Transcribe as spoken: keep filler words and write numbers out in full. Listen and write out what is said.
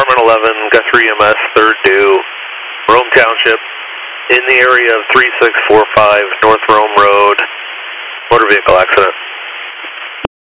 Department eleven, Guthrie E M S, third due, Rome Township, in the area of three six four five North Rome Road, motor vehicle accident.